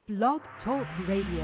Blog Talk Radio.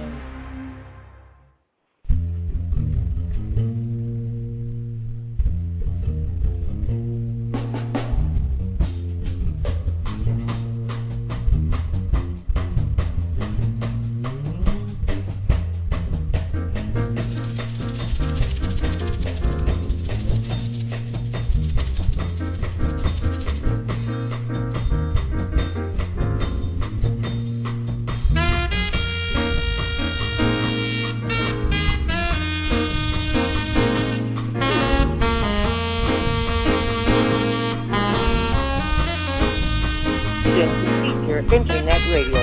Internet radio.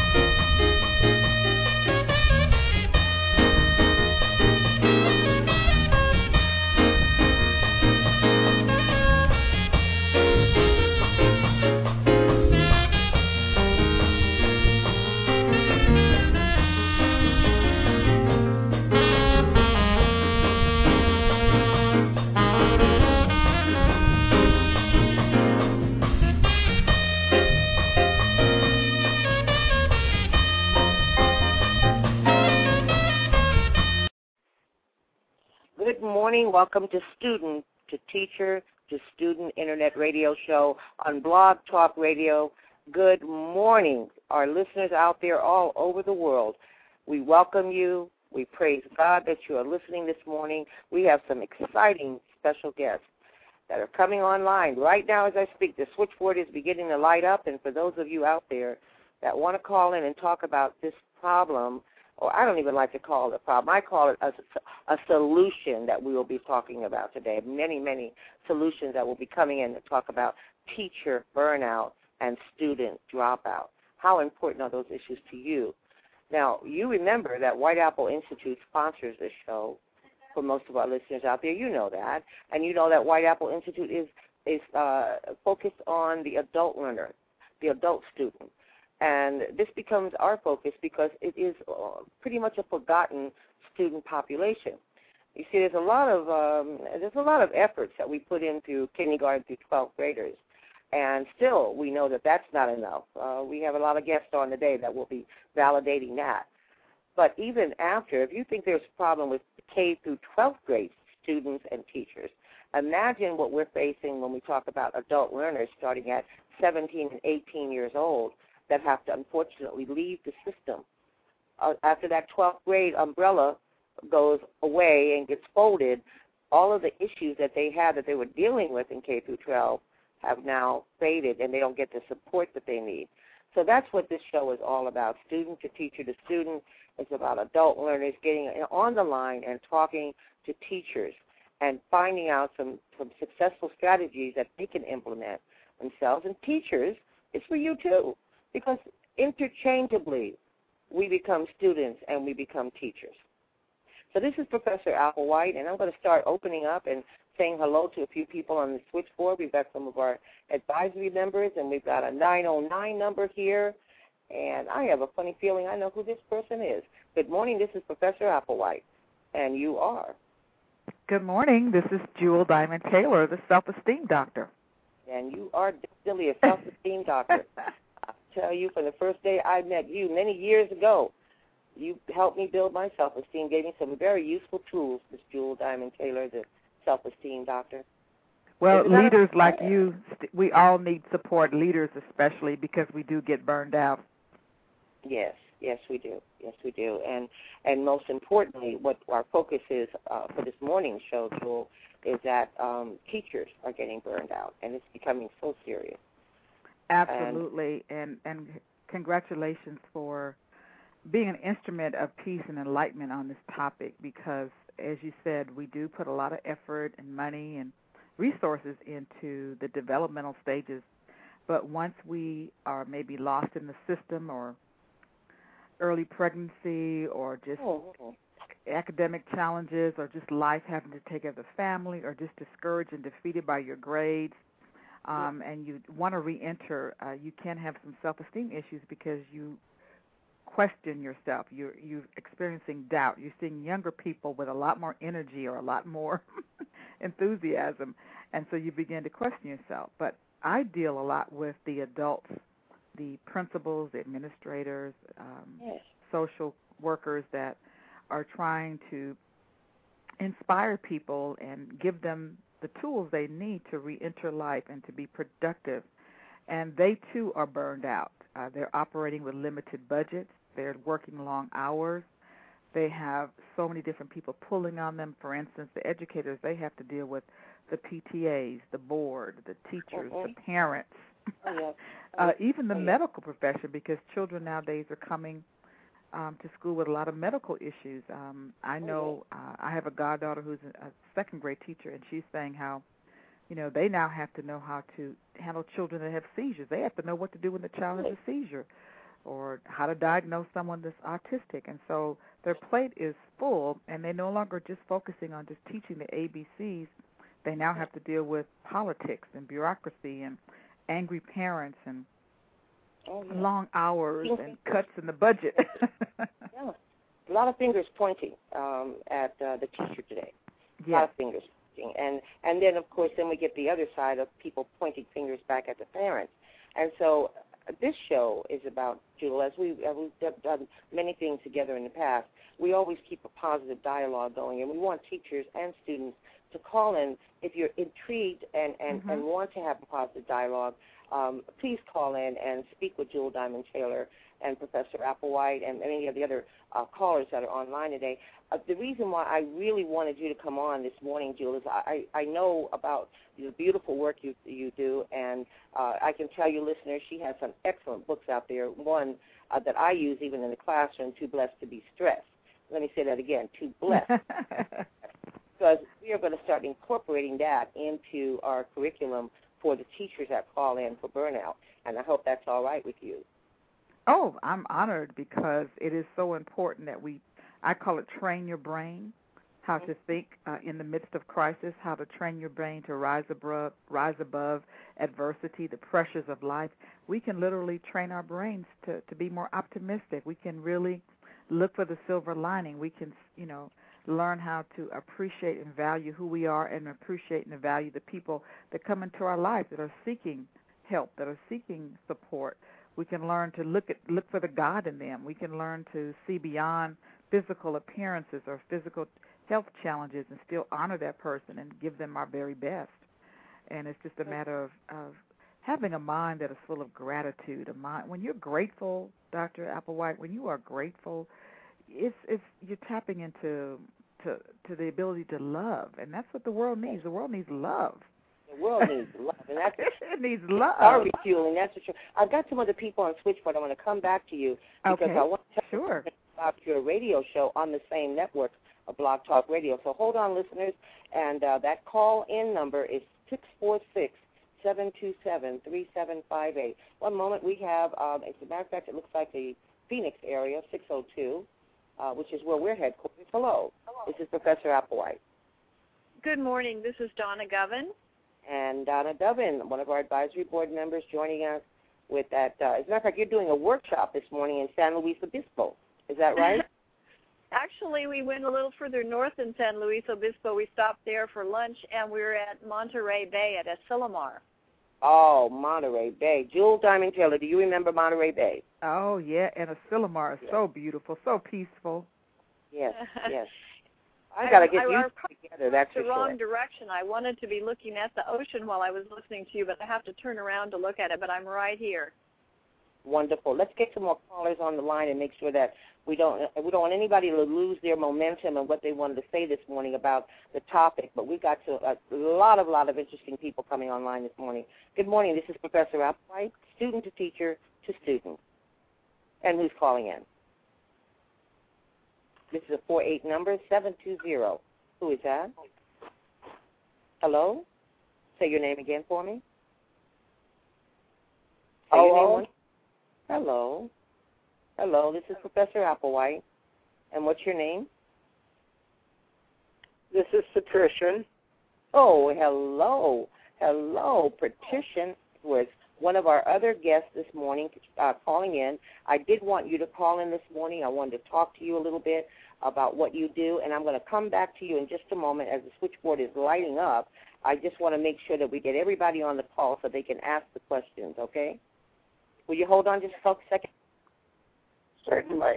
Good morning. Welcome to Student to Teacher to Student Internet Radio Show on Blog Talk Radio. Good morning, our listeners out there all over the world. We welcome you. We praise God that you are listening this morning. We have some exciting special guests that are coming online right now as I speak. The switchboard is beginning to light up, and for those of you out there that want to call in and talk about this problem, or I don't even like to call it a problem. I call it a solution that we will be talking about today. Many, many solutions that will be coming in to talk about teacher burnout and student dropout. How important are those issues to you? Now, you remember that White Apple Institute sponsors this show. For most of our listeners out there, you know that. And you know that White Apple Institute is focused on the adult learner, the adult student. And this becomes our focus because it is pretty much a forgotten student population. You see, there's a lot of efforts that we put into kindergarten through 12th graders, and still we know that that's not enough. We have a lot of guests on today that will be validating that. But even after, if you think there's a problem with K through 12th grade students and teachers, imagine what we're facing when we talk about adult learners starting at 17 and 18 years old that have to unfortunately leave the system. After that 12th grade umbrella goes away and gets folded, all of the issues that they had that they were dealing with in K through 12 have now faded, and they don't get the support that they need. So that's what this show is all about, student to teacher to student. It's about adult learners getting on the line and talking to teachers and finding out some successful strategies that they can implement themselves. And teachers, it's for you too. Because interchangeably, we become students and we become teachers. So this is Professor Applewhite, and I'm going to start opening up and saying hello to a few people on the switchboard. We've got some of our advisory members, and we've got a 909 number here. And I have a funny feeling I know who this person is. Good morning. This is Professor Applewhite, and you are. Good morning. This is Jewel Diamond Taylor, the self-esteem doctor. And you are definitely a self-esteem doctor. Tell you, from the first day I met you many years ago, you helped me build my self-esteem, gave me some very useful tools, Ms. Jewel Diamond Taylor, the self-esteem doctor. Well, leaders like you, we all need support, leaders especially, because we do get burned out. Yes, we do. Yes, we do. And most importantly, what our focus is for this morning's show, Jewel, is that teachers are getting burned out, and it's becoming so serious. Absolutely, and congratulations for being an instrument of peace and enlightenment on this topic, because, as you said, we do put a lot of effort and money and resources into the developmental stages, but once we are maybe lost in the system, or early pregnancy, or just academic challenges, or just life having to take care of the family, or just discouraged and defeated by your grades, and you want to re-enter, you can have some self-esteem issues because you question yourself. You're experiencing doubt. You're seeing younger people with a lot more energy or a lot more enthusiasm, and so you begin to question yourself. But I deal a lot with the adults the principals, the administrators, yes. social workers that are trying to inspire people and give them the tools they need to re-enter life and to be productive. And they, too, are burned out. They're operating with limited budgets. They're working long hours. They have so many different people pulling on them. For instance, the educators, they have to deal with the PTAs, the board, the teachers, the parents, even the medical profession, because children nowadays are coming to school with a lot of medical issues. I know I have a goddaughter who's a second-grade teacher, and she's saying how, they now have to know how to handle children that have seizures. They have to know what to do when the child has a seizure or how to diagnose someone that's autistic. And so their plate is full, and they're no longer just focusing on just teaching the ABCs. They now have to deal with politics and bureaucracy and angry parents and long hours and cuts in the budget. Yeah, a lot of fingers pointing at the teacher today. A lot of fingers pointing. And then, of course, then we get the other side of people pointing fingers back at the parents. And so this show is about, Jewel, as we've done many things together in the past, we always keep a positive dialogue going, and we want teachers and students to call in if you're intrigued and want to have a positive dialogue. Please call in and speak with Jewel Diamond Taylor and Professor Applewhite and any of the other callers that are online today. The reason why I really wanted you to come on this morning, Jewel, is I know about the beautiful work you do, and I can tell you, listeners, she has some excellent books out there. One that I use even in the classroom, Too Blessed to Be Stressed. Let me say that again, Too Blessed. Because we are going to start incorporating that into our curriculum for the teachers that call in for burnout, and I hope that's all right with you. Oh, I'm honored because it is so important that I call it train your brain, how to think in the midst of crisis, how to train your brain to rise above adversity, the pressures of life. We can literally train our brains to be more optimistic. We can really look for the silver lining. We can, learn how to appreciate and value who we are and appreciate and value the people that come into our life that are seeking help, that are seeking support. We can learn to look for the God in them. We can learn to see beyond physical appearances or physical health challenges and still honor that person and give them our very best. And it's just a matter of having a mind that is full of gratitude. A mind when you're grateful, Dr. Applewhite, when you are grateful, it's you're tapping into the ability to love, and that's what the world needs. The world needs love. The world needs love, and that's it needs love. Our refueling, that's for sure. I've got some other people on switchboard. I want to come back to you because I want to tell you about your radio show on the same network, Blog Talk Radio. So hold on, listeners, and that call-in number is 646-727-3758. One moment, we have, as a matter of fact, it looks like the Phoenix area, 602, which is where we're headquartered. Hello. This is Professor Applewhite. Good morning. This is Donna Govan. And Donna Govan, one of our advisory board members, joining us with that. As a matter of fact, you're doing a workshop this morning in San Luis Obispo. Is that right? Actually, we went a little further north in San Luis Obispo. We stopped there for lunch, and we were at Monterey Bay at Asilomar. Oh, Monterey Bay. Jewel Diamond Taylor, do you remember Monterey Bay? Oh, yeah, and Asilomar is so beautiful, so peaceful. Yes, yes. I got to get you together, that's for sure. The wrong direction. I wanted to be looking at the ocean while I was listening to you, but I have to turn around to look at it, but I'm right here. Wonderful. Let's get some more callers on the line and make sure that we don't want anybody to lose their momentum and what they wanted to say this morning about the topic. But we got a lot of interesting people coming online this morning. Good morning. This is Professor Applewhite, student to teacher to student. And who's calling in? This is a 48 number, 720. Who is that? Hello? Say your name again for me. Say your name. Hello. Hello, this is Professor Applewhite. And what's your name? This is Patricia. Oh, hello. Hello, Patricia was one of our other guests this morning calling in. I did want you to call in this morning. I wanted to talk to you a little bit about what you do, and I'm going to come back to you in just a moment as the switchboard is lighting up. I just want to make sure that we get everybody on the call so they can ask the questions, okay? Will you hold on just a second? Certainly.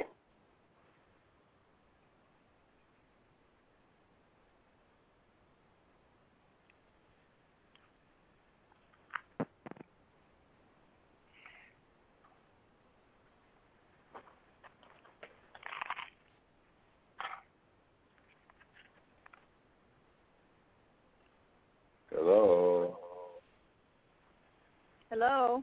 Hello. Hello.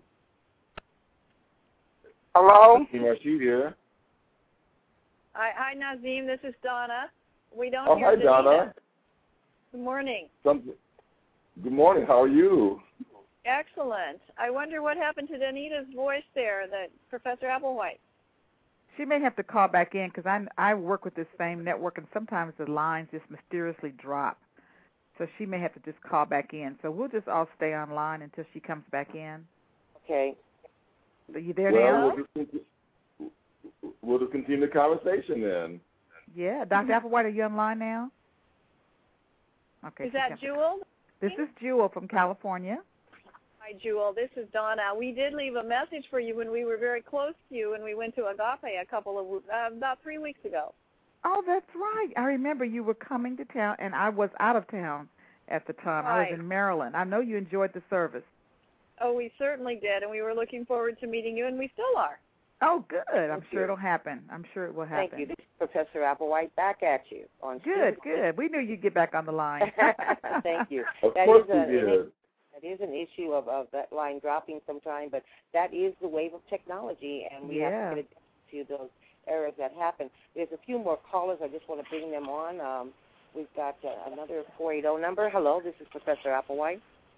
Hello? Rashid here. Hi, Nazim. This is Donna. We don't Oh, hear hi, Danita. Donna. Good morning. Good morning. How are you? Excellent. I wonder what happened to Danita's voice there, that Professor Applewhite. She may have to call back in because I work with this same network, and sometimes the lines just mysteriously drop. So she may have to just call back in. So we'll just all stay online until she comes back in. Okay. Are you there now? We'll just continue the conversation then. Yeah. Dr. Applewhite, are you online now? Okay. Is that Jewel? This is Jewel from California. Hi, Jewel. This is Donna. We did leave a message for you when we were very close to you, and we went to Agape about 3 weeks ago. Oh, that's right. I remember you were coming to town, and I was out of town at the time. Right. I was in Maryland. I know you enjoyed the service. Oh, we certainly did, and we were looking forward to meeting you, and we still are. Oh, good. I'm sure it'll happen. I'm sure it will happen. Thank you. This is Professor Applewhite back at you. Good. We knew you'd get back on the line. Thank you. Of course we did. That is an issue of that line dropping sometime, but that is the wave of technology, and we have to get to those errors that happen. There's a few more callers. I just want to bring them on. We've got another 480 number. Hello, this is Professor Applewhite.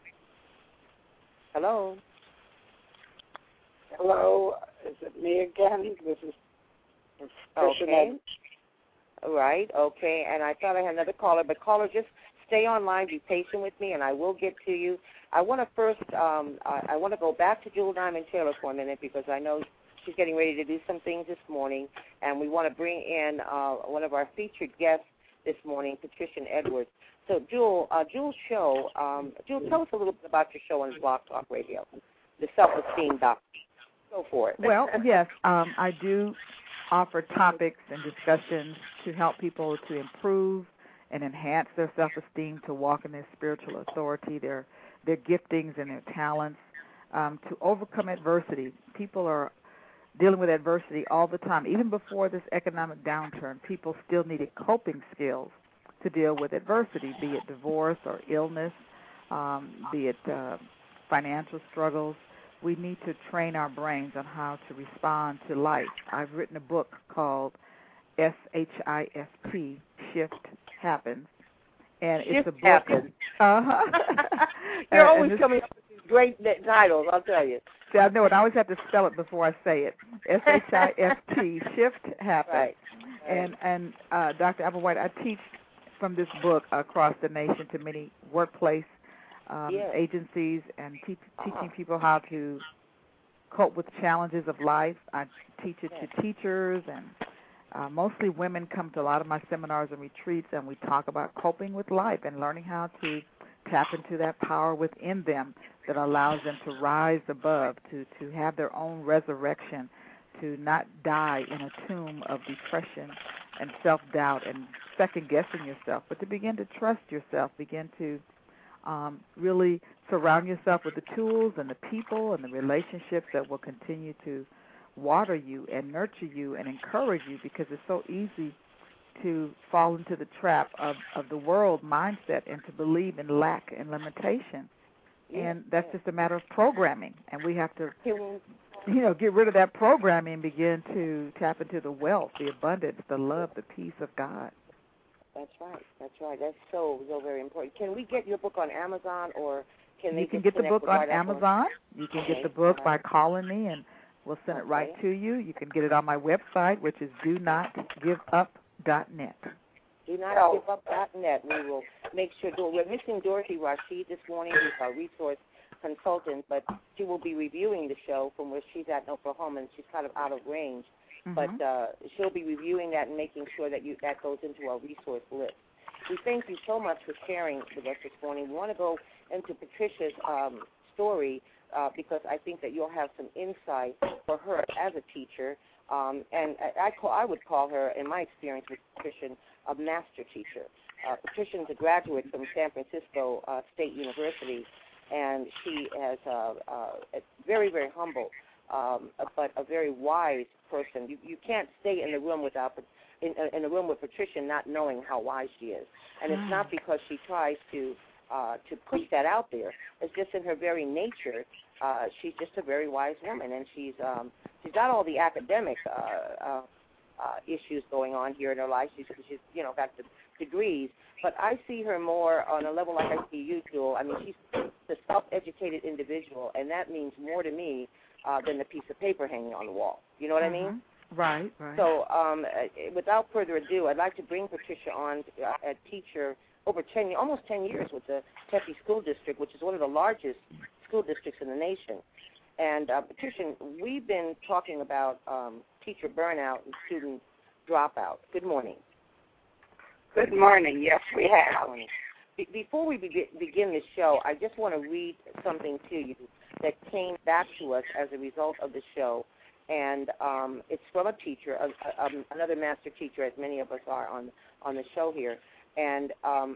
Hello. Hello. Is it me again? This is Okay. All right. Okay. And I thought I had another caller, but caller, just stay online. Be patient with me, and I will get to you. I want to first. I want to go back to Jewel Diamond Taylor for a minute because I know she's getting ready to do some things this morning, and we want to bring in one of our featured guests this morning, Patricia Edwards. So, Jewel's show. Jewel, tell us a little bit about your show on Blog Talk Radio, the Self-Esteem Doctor. Go for it. Well, yes, I do offer topics and discussions to help people to improve and enhance their self-esteem, to walk in their spiritual authority, their giftings and their talents, to overcome adversity. People are dealing with adversity all the time. Even before this economic downturn, people still needed coping skills to deal with adversity, be it divorce or illness, be it financial struggles. We need to train our brains on how to respond to life. I've written a book called SHIFT, Shift Happens. And it's a book. Happens. You're always coming up with these great titles, I'll tell you. See, I know it. I always have to spell it before I say it. SHIFT, Shift Happens. Right. And Dr. Applewhite, I teach from this book across the nation to many workplace agencies and teaching people how to cope with challenges of life. I teach it to teachers, and mostly women come to a lot of my seminars and retreats, and we talk about coping with life and learning how to tap into that power within them that allows them to rise above, to have their own resurrection, to not die in a tomb of depression and self-doubt and second-guessing yourself, but to begin to trust yourself, begin to really surround yourself with the tools and the people and the relationships that will continue to water you and nurture you and encourage you, because it's so easy to fall into the trap of the world mindset and to believe in lack and limitation. And that's just a matter of programming, and we have to get rid of that programming and begin to tap into the wealth, the abundance, the love, the peace of God. That's right. That's so very important. Can we get your book on Amazon, or can they? You can get the book on Amazon. You can get the book by calling me, and we'll send it right to you. You can get it on my website, which is donotgiveup.net. donotgiveup.net. We will make sure. We're missing Dorothy Rashid this morning, who's our resource consultant, but she will be reviewing the show from where she's at in Oklahoma, and she's kind of out of range. But she'll be reviewing that and making sure that that goes into our resource list. We thank you so much for sharing with us this morning. We want to go into Patricia's story because I think that you'll have some insight for her as a teacher. And I would call her, in my experience with Patricia, a master teacher. Patricia's a graduate from San Francisco State University, and she is very, very humble, but a very wise person. You can't stay in the room in a room with Patricia not knowing how wise she is, and it's not because she tries to push that out there. It's just in her very nature. She's just a very wise woman, and she's got all the academic issues going on here in her life. She's got the degrees, but I see her more on a level like I see you, Jewel. I mean, she's a self-educated individual, and that means more to me than the piece of paper hanging on the wall. You know what I mean? Right. So without further ado, I'd like to bring Patricia on, a teacher over almost 10 years with the Tempe School District, which is one of the largest school districts in the nation. And Patricia, we've been talking about teacher burnout and student dropout. Good morning. Good morning. Yes, we have. Before we begin this show, I just want to read something to you that came back to us as a result of the show. And it's from a teacher, another master teacher, as many of us are on the show here. And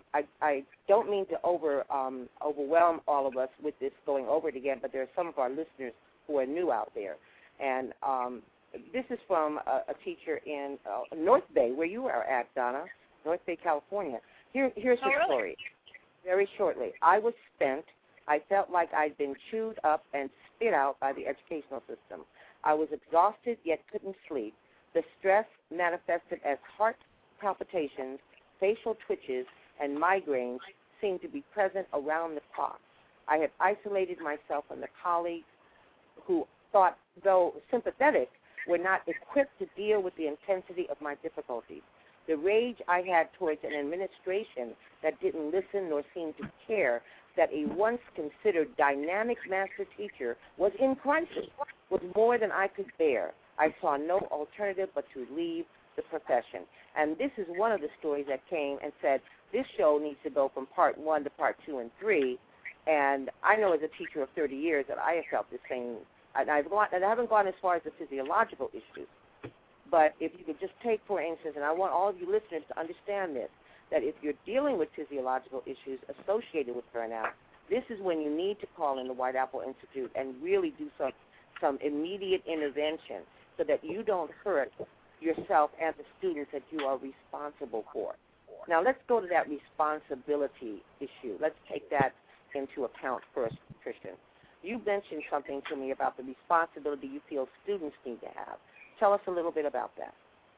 I don't mean to overwhelm all of us with this going over it again, but there are some of our listeners who are new out there. And this is from a teacher in North Bay, where you are at, Donna, North Bay, California. Here's her story. Very shortly. I was spent. I felt like I'd been chewed up and spit out by the educational system. I was exhausted yet couldn't sleep. The stress manifested as heart palpitations, facial twitches, and migraines seemed to be present around the clock. I had isolated myself from the colleagues who thought, though sympathetic, were not equipped to deal with the intensity of my difficulties. The rage I had towards an administration that didn't listen nor seem to care that a once considered dynamic master teacher was in crisis was more than I could bear. I saw no alternative but to leave the profession. And this is one of the stories that came and said, this show needs to go from part 1 to part 2 and 3. And I know as a teacher of 30 years that I have felt the same. And I haven't gone as far as the physiological issues. But if you could just take, for instance, and I want all of you listeners to understand this, that if you're dealing with physiological issues associated with burnout, this is when you need to call in the White Apple Institute and really do some immediate intervention so that you don't hurt yourself and the students that you are responsible for. Now, let's go to that responsibility issue. Let's take that into account first, Christian. You mentioned something to me about the responsibility you feel students need to have. Tell us a little bit about that.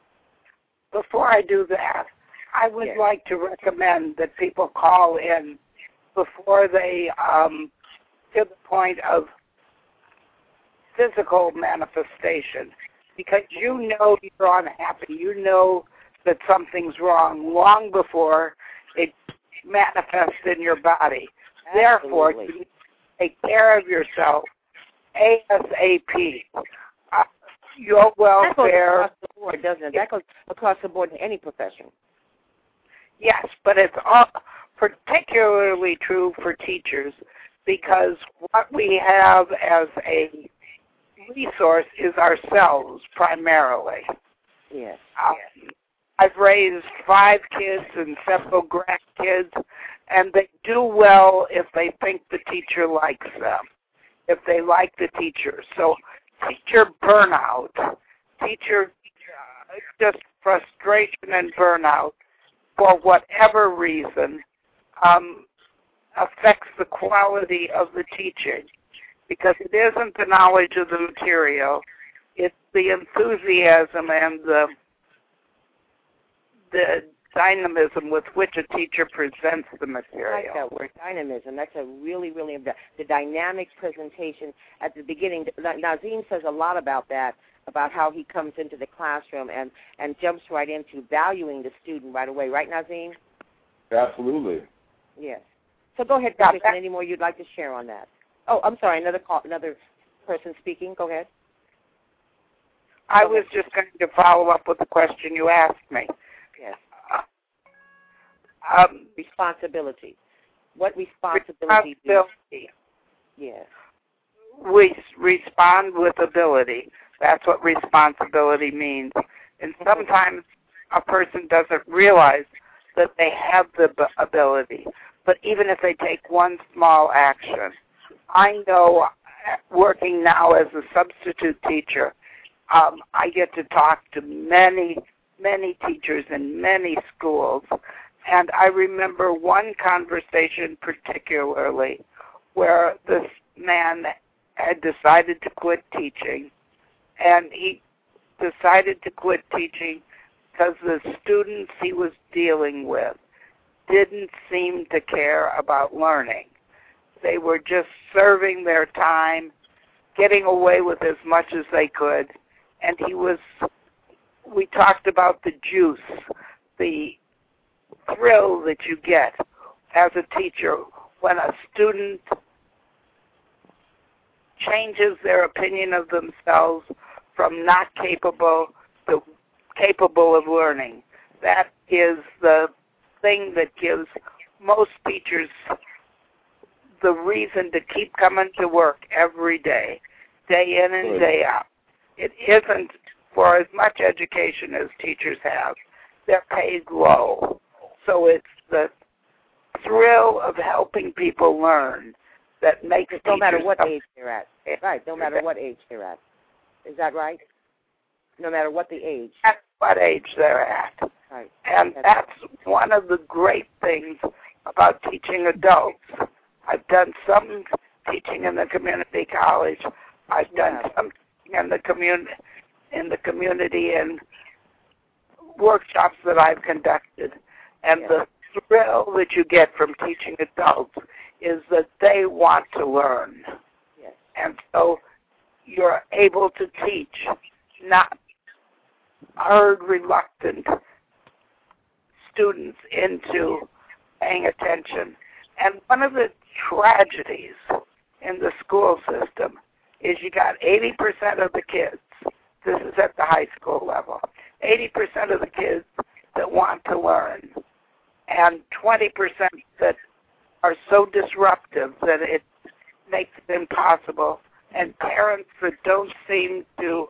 Before I do that, I would like to recommend that people call in before they to the point of physical manifestation, because you know you're unhappy. You know that something's wrong long before it manifests in your body. Absolutely. Therefore, you need to take care of yourself ASAP. Your welfare. That goes across the board, doesn't it? That goes across the board in any profession. Yes, but it's all particularly true for teachers because what we have as a resource is ourselves primarily. Yes. I've raised 5 kids and several grandkids, and they do well if they think the teacher likes them, if they like the teacher. So teacher burnout, teacher just frustration and burnout for whatever reason affects the quality of the teaching because it isn't the knowledge of the material, it's the enthusiasm and the dynamism with which a teacher presents the material. I like that word, dynamism. That's a really, really important. The dynamic presentation at the beginning. Nazim says a lot about that, about how he comes into the classroom and jumps right into valuing the student right away. Right, Nazim? Absolutely. Yes. So go ahead, Patricia. Any more you'd like to share on that? Oh, I'm sorry. Another person speaking. Go ahead. I was just going to follow up with the question you asked me. Yes. Responsibility. What responsibility? Responsibility. Yes. we respond with ability. That's what responsibility means. And sometimes a person doesn't realize that they have the ability. But even if they take one small action, I know working now as a substitute teacher, I get to talk to many, many teachers in many schools. And I remember one conversation particularly where this man had decided to quit teaching. And he decided to quit teaching because the students he was dealing with didn't seem to care about learning. They were just serving their time, getting away with as much as they could. And we talked about the juice, the thrill that you get as a teacher when a student changes their opinion of themselves from not capable to capable of learning. That is the thing that gives most teachers the reason to keep coming to work every day, day in and day out. It isn't for as much education as teachers have. They're paid low. So it's the thrill of helping people learn that makes teachers... No matter what age they're at. Right, no matter what age they're at. Is that right? No matter what the age. That's what age they're at. Right. And that's one of the great things about teaching adults. I've done some teaching in the community college. I've done some teaching in the community and workshops that I've conducted. And the thrill that you get from teaching adults is that they want to learn. Yes. And so you're able to teach not herd reluctant students into paying attention. And one of the tragedies in the school system is you got 80% of the kids, this is at the high school level, 80% of the kids that want to learn, and 20% that are so disruptive that it makes it impossible, and parents that don't seem to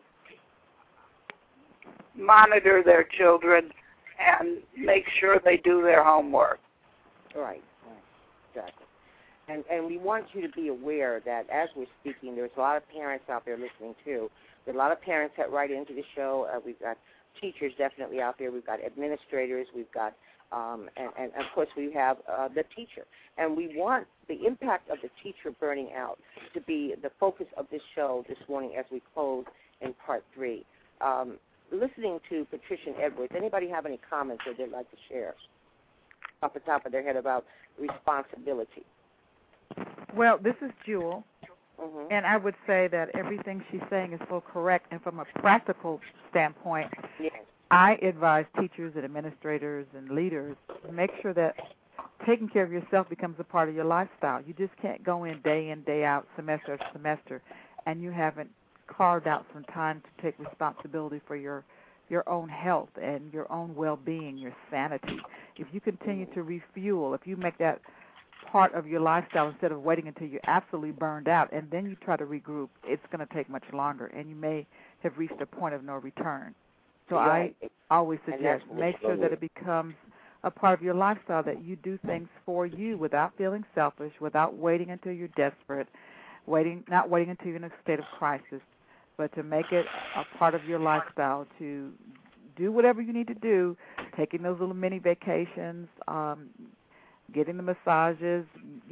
monitor their children and make sure they do their homework. Right. Exactly. And we want you to be aware that as we're speaking, there's a lot of parents out there listening too. There's a lot of parents that write into the show. We've got teachers definitely out there. We've got administrators. We've got, and of course we have the teacher. And we want the impact of the teacher burning out to be the focus of this show this morning as we close in part 3. Listening to Patricia Edwards, anybody have any comments that they'd like to share off the top of their head about responsibility? Well, this is Jewel, Mm-hmm. and I would say that everything she's saying is so correct. And from a practical standpoint, Yes. I advise teachers and administrators and leaders to make sure that taking care of yourself becomes a part of your lifestyle. You just can't go in, day out, semester after semester, and you haven't carved out some time to take responsibility for your own health and your own well-being, your sanity. If you continue to refuel, if you make that part of your lifestyle instead of waiting until you're absolutely burned out and then you try to regroup, it's going to take much longer, and you may have reached a point of no return. So I always suggest make sure that it becomes a part of your lifestyle, that you do things for you without feeling selfish, without waiting until you're desperate, not waiting until you're in a state of crisis, but to make it a part of your lifestyle, to do whatever you need to do, taking those little mini vacations, getting the massages,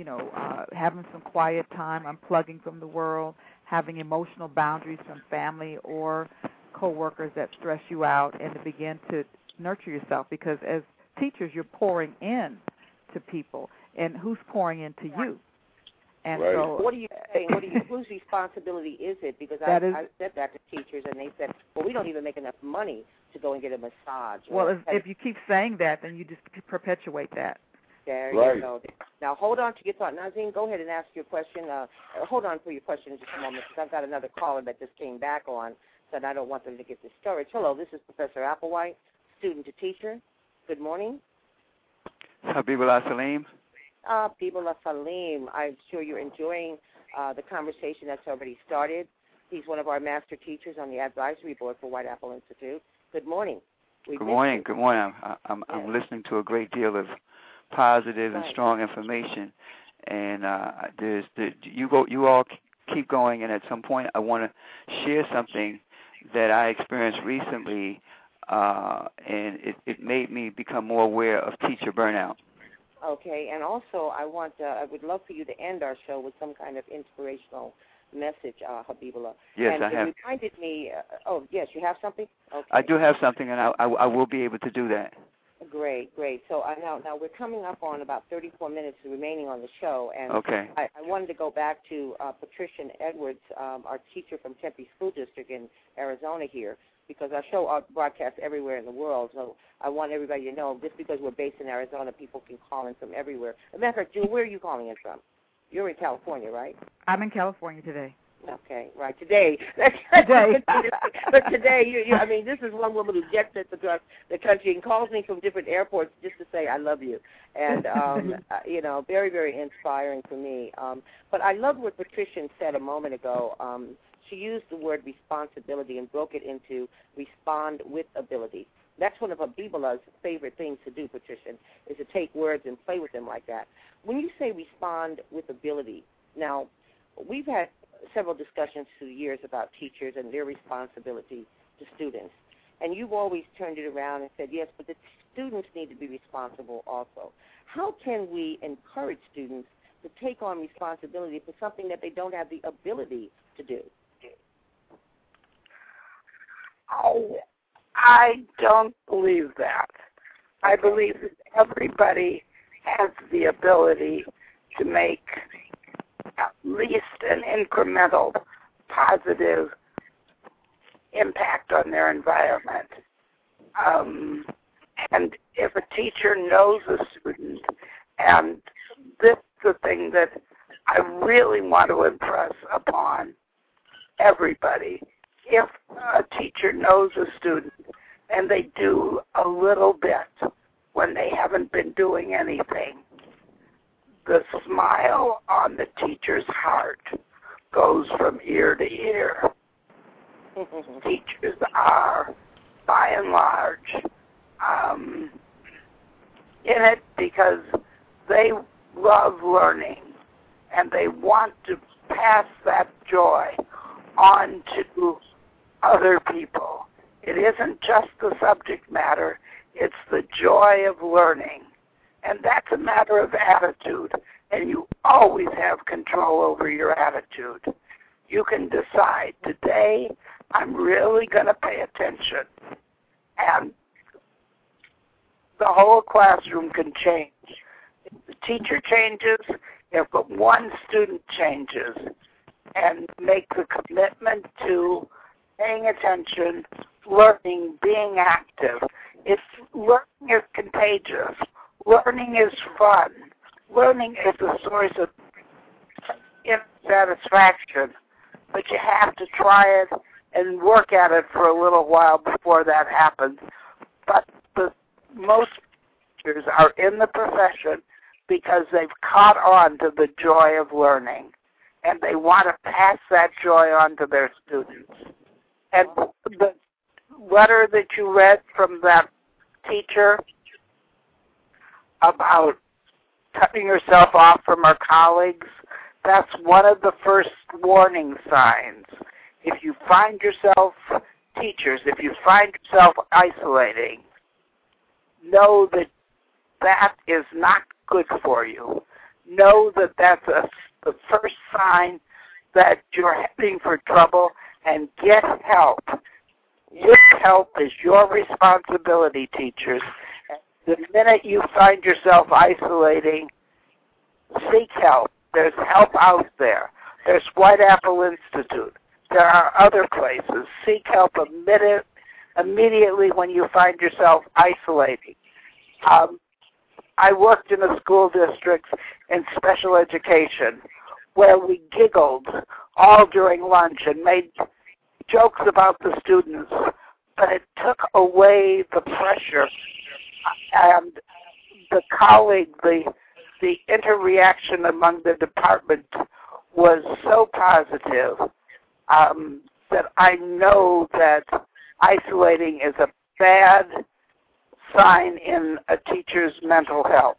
having some quiet time, unplugging from the world, having emotional boundaries from family or coworkers that stress you out, and to begin to nurture yourself, because as teachers you're pouring in to people, and who's pouring into you? And right. so what are you saying? Whose responsibility is it? Because I said that to teachers, and they said, well, we don't even make enough money to go and get a massage. Well, if you keep saying that, then you just perpetuate that. There right. you go. Now, hold on to your thought. Nazim, go ahead and ask your question. Hold on for your question in just a moment, because I've got another caller that just came back on, so I don't want them to get discouraged. Hello, this is Professor Applewhite, student to teacher. Good morning. Habibullah Salim. Habibullah Salim. I'm sure you're enjoying the conversation that's already started. He's one of our master teachers on the advisory board for White Apple Institute. Good morning. Good morning. Good morning. I'm listening to a great deal of positive and strong information, and you all keep going. And at some point, I want to share something that I experienced recently, and it made me become more aware of teacher burnout. Okay, and also I would love for you to end our show with some kind of inspirational message, Habibullah. Yes, and I have. It reminded me. Yes, you have something. Okay. I do have something, and I will be able to do that. Great. So now we're coming up on about 34 minutes remaining on the show, and okay. I wanted to go back to Patricia Edwards, our teacher from Tempe School District in Arizona here, because our show broadcasts everywhere in the world. So I want everybody to know, just because we're based in Arizona, people can call in from everywhere. As a matter of fact, Jewel, where are you calling in from? You're in California, right? I'm in California today. Okay, right. Today. Today. But today, I mean, this is one woman who jet sets across the country and calls me from different airports just to say, I love you. And, very, very inspiring for me. But I love what Patricia said a moment ago. She used the word responsibility and broke it into respond with ability. That's one of Habibullah's favorite things to do, Patricia, is to take words and play with them like that. When you say respond with ability, now, we've had several discussions through the years about teachers and their responsibility to students. And you've always turned it around and said, yes, but the students need to be responsible also. How can we encourage students to take on responsibility for something that they don't have the ability to do? Oh, I don't believe that. I believe that everybody has the ability to make at least an incremental positive impact on their environment. And if a teacher knows a student, and this is the thing that I really want to impress upon everybody, if a teacher knows a student and they do a little bit when they haven't been doing anything, the smile on the teacher's heart goes from ear to ear. Teachers are, by and large, in it because they love learning and they want to pass that joy on to other people. It isn't just the subject matter, it's the joy of learning. And that's a matter of attitude, and you always have control over your attitude. You can decide, today I'm really going to pay attention, and the whole classroom can change. If the teacher changes, if one student changes and makes a commitment to paying attention, learning, being active, learning is contagious. Learning is fun. Learning is a source of satisfaction, but you have to try it and work at it for a little while before that happens. But most teachers are in the profession because they've caught on to the joy of learning, and they want to pass that joy on to their students. And the letter that you read from that teacher about cutting yourself off from her colleagues, that's one of the first warning signs. If you find yourself, teachers, if you find yourself isolating, know that that is not good for you. Know that that's the first sign that you're heading for trouble, and get help. Get help is your responsibility, teachers. The minute you find yourself isolating, seek help. There's help out there. There's White Apple Institute. There are other places. Seek help immediately when you find yourself isolating. I worked in a school district in special education where we giggled all during lunch and made jokes about the students, but it took away the pressure and the colleague, the interreaction among the department was so positive that I know that isolating is a bad sign in a teacher's mental health.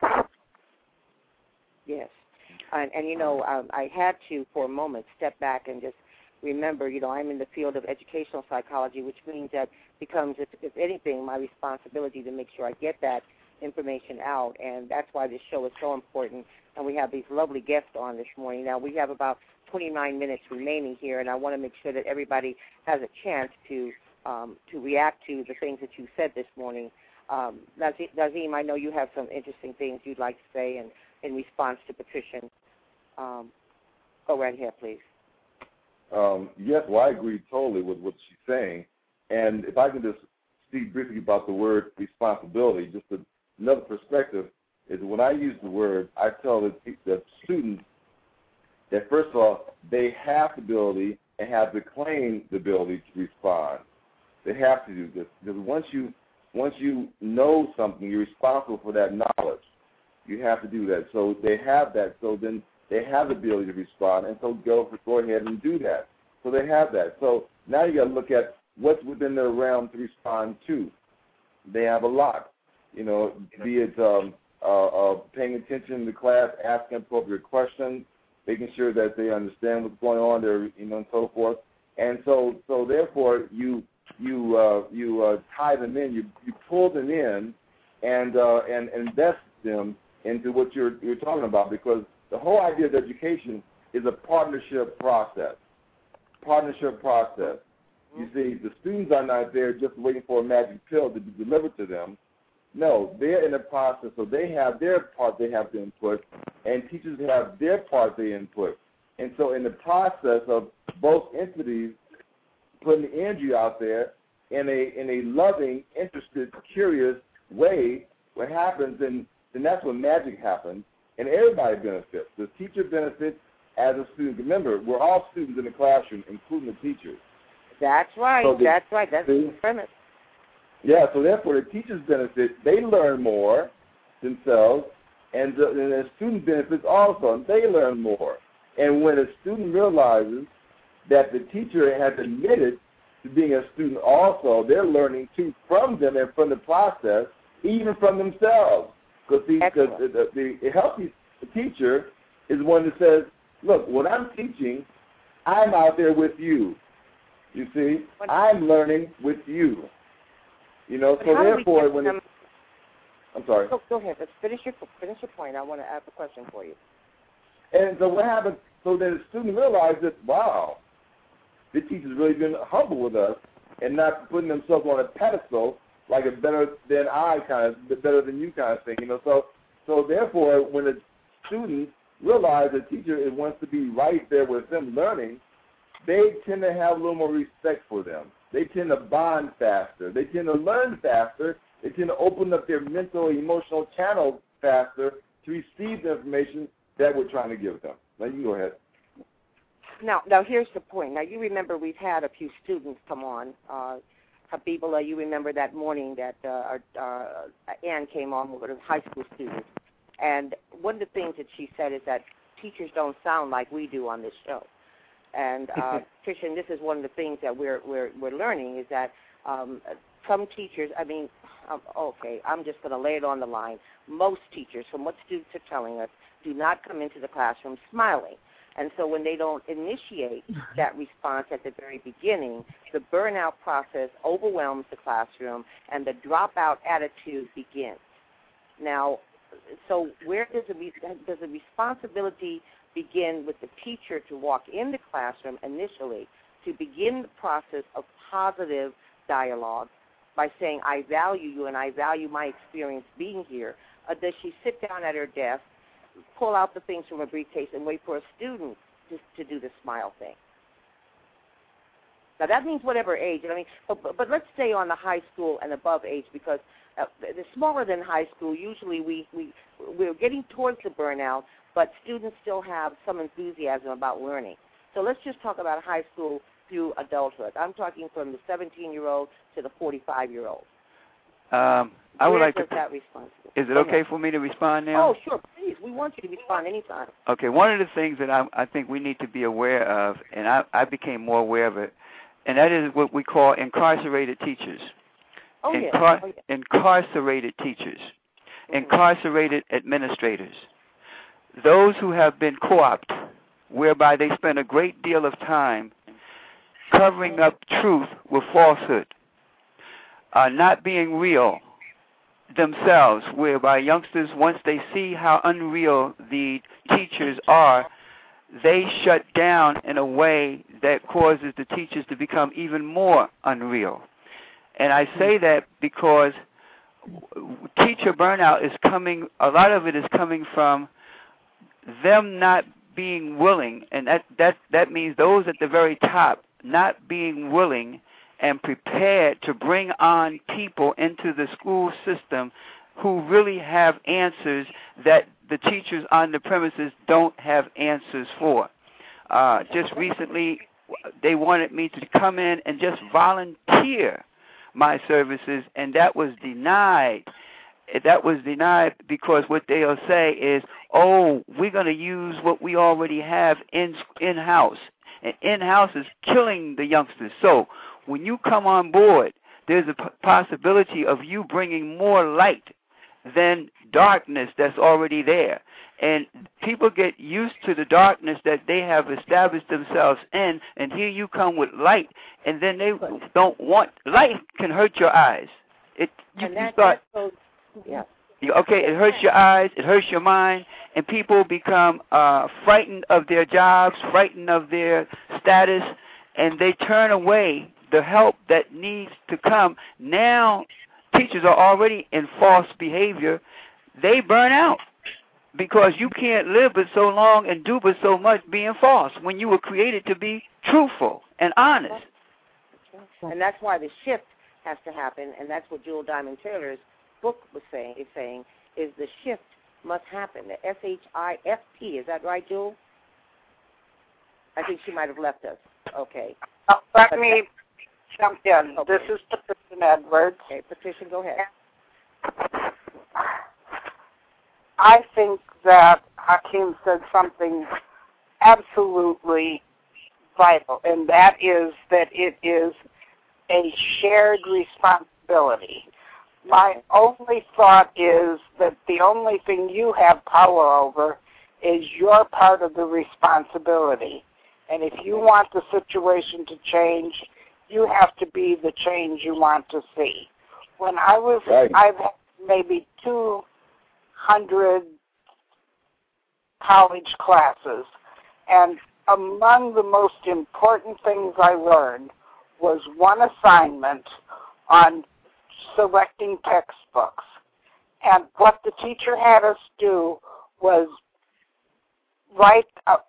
Yes. And you know, I had to, for a moment, step back and just remember, you know, I'm in the field of educational psychology, which means that becomes, if anything, my responsibility to make sure I get that information out, and that's why this show is so important. And we have these lovely guests on this morning. Now, we have about 29 minutes remaining here, and I want to make sure that everybody has a chance to react to the things that you said this morning. Nazim, I know you have some interesting things you'd like to say in response to Patricia. Go right ahead, please. Yes, well, I agree totally with what she's saying. And if I can just speak briefly about the word responsibility, just another perspective is when I use the word, I tell the students that, first of all, they have the ability and have to claim the ability to respond. They have to do this because once you know something, you're responsible for that knowledge. You have to do that. So they have that. So then they have the ability to respond, and so go ahead and do that. So they have that. So now you got to look at what's within their realm to respond to. They have a lot, you know, be it paying attention to class, asking appropriate questions, making sure that they understand what's going on there, you know, and so forth. And so therefore you tie them in, you pull them in, and invest them into what you're talking about, because the whole idea of education is a partnership process. You see, the students are not there just waiting for a magic pill to be delivered to them. No, they're in the process, so they have their part they have to input, and teachers have their part they input. And so in the process of both entities putting the energy out there in a loving, interested, curious way, what happens, and that's when magic happens, and everybody benefits. The teacher benefits as a student. Remember, we're all students in the classroom, including the teachers. That's right. So That's the premise. Yeah, so therefore the teachers benefit. They learn more themselves, and the student benefits also, and they learn more. And when a student realizes that the teacher has admitted to being a student also, they're learning too from them and from the process, even from themselves. Because the healthy teacher is one that says, look, when I'm teaching, I'm out there with you. You see, I'm learning with you. You know, so therefore, I'm sorry. Go ahead. Let's finish your point. I want to ask a question for you. And so what happens? So then the student realizes, wow, the teacher's really been humble with us and not putting themselves on a pedestal like a better than I kind of, better than you kind of thing. You know, so therefore, when the student realizes the teacher wants to be right there with them learning, they tend to have a little more respect for them. They tend to bond faster. They tend to learn faster. They tend to open up their mental, emotional channel faster to receive the information that we're trying to give them. Now, you go ahead. Now here's the point. Now, you remember we've had a few students come on. Habibullah, you remember that morning that Ann came on with a high school student. And one of the things that she said is that teachers don't sound like we do on this show. And Tricia, and this is one of the things that we're learning is that some teachers, I'm just going to lay it on the line. Most teachers, from what students are telling us, do not come into the classroom smiling. And so when they don't initiate that response at the very beginning, the burnout process overwhelms the classroom and the dropout attitude begins. Now, so where does the responsibility begin with the teacher to walk in the classroom initially to begin the process of positive dialogue by saying, I value you and I value my experience being here? Or does she sit down at her desk, pull out the things from her briefcase, and wait for a student to do the smile thing? Now, that means whatever age. I mean, but let's stay on the high school and above age, because the smaller than high school, usually we're getting towards the burnout, but students still have some enthusiasm about learning. So let's just talk about high school through adulthood. I'm talking from the 17-year-old to the 45-year-old. I would like to. That responsibility. Is it okay for me to respond now? Oh, sure, please. We want you to respond anytime. Okay, one of the things that I think we need to be aware of, and I became more aware of it, and that is what we call incarcerated teachers. Oh, yes. Incarcerated teachers, incarcerated administrators, those who have been co-opted, whereby they spend a great deal of time covering up truth with falsehood, not being real themselves, whereby youngsters, once they see how unreal the teachers are, they shut down in a way that causes the teachers to become even more unreal. And I say that because teacher burnout is coming, a lot of it is coming from them not being willing, and that means those at the very top not being willing and prepared to bring on people into the school system who really have answers that the teachers on the premises don't have answers for. Just recently, they wanted me to come in and just volunteer my services, and that was denied. That was denied because what they'll say is, oh, we're going to use what we already have in-house. And in-house is killing the youngsters. So when you come on board, there's a possibility of you bringing more light than darkness that's already there. And people get used to the darkness that they have established themselves in, and here you come with light, and then they don't want, light can hurt your eyes. Okay, it hurts your eyes, it hurts your mind, and people become frightened of their jobs, frightened of their status, and they turn away the help that needs to come. Now, teachers are already in false behavior. They burn out because you can't live but so long and do but so much being false when you were created to be truthful and honest. And that's why the shift has to happen, and that's what Jewel Diamond Taylor's book is saying, is the shift must happen. The S-H-I-F-T, is that right, Jewel? I think she might have left us. Okay. Let me jump in. Okay. This is Patricia Edwards. Okay, Patricia, go ahead. I think that Hakeem said something absolutely vital, and that is that it is a shared responsibility. My only thought is that the only thing you have power over is your part of the responsibility. And if you want the situation to change, you have to be the change you want to see. When I've had maybe 200 college classes, and among the most important things I learned was one assignment on selecting textbooks. And what the teacher had us do was write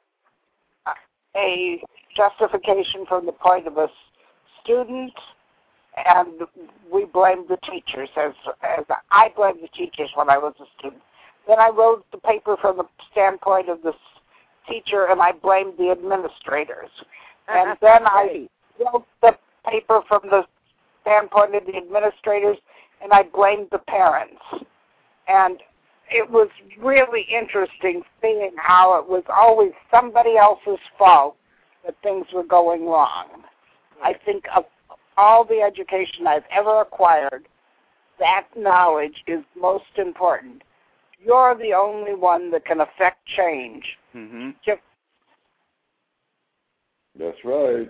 a justification from the point of a student, and we blamed the teachers, as I blamed the teachers when I was a student. Then I wrote the paper from the standpoint of the teacher, and I blamed the administrators. And then I wrote the paper from the standpoint of the administrators, and I blamed the parents. And it was really interesting seeing how it was always somebody else's fault that things were going wrong. I think of all the education I've ever acquired, that knowledge is most important. You're the only one that can affect change. Mm-hmm. That's right.